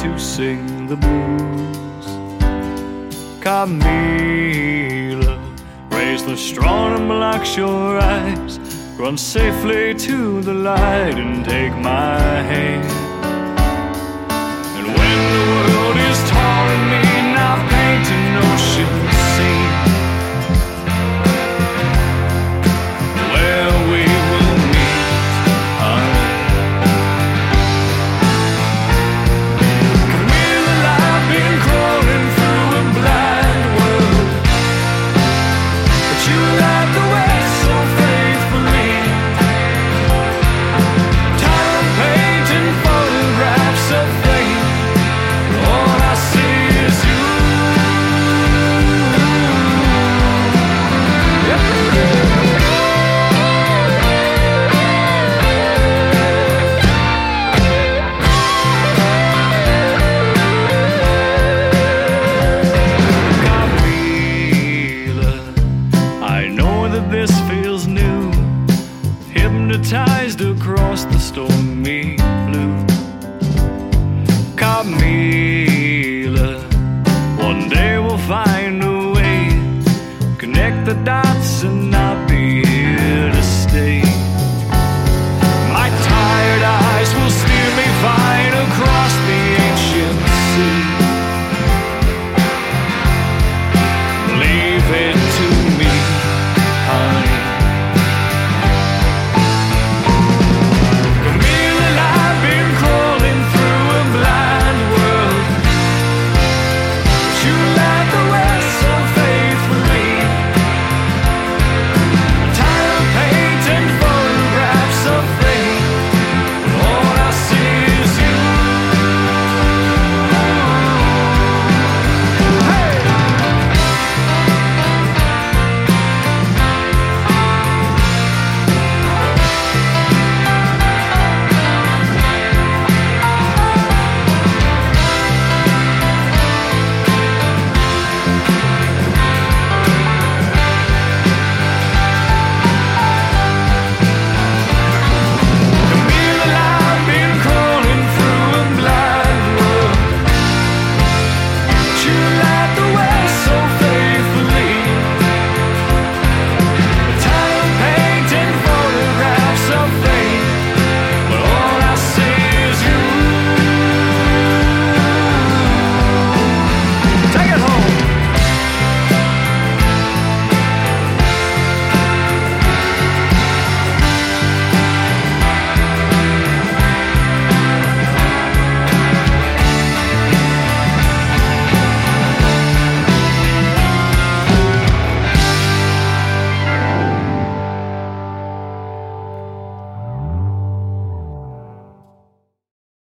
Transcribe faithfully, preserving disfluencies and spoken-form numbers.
to sing the blues. Camila, raise the strong and relax your eyes. Run safely to the light and take my hand. And when the world is torn me, now paint an ocean scene where we will meet. Camila, I've been crawling through a blind world, but you light the way so faithfully. Tired of painting photographs of flame, all I see is you. Camila, I know that this feels new, hypnotized across the stormy blue. Camila,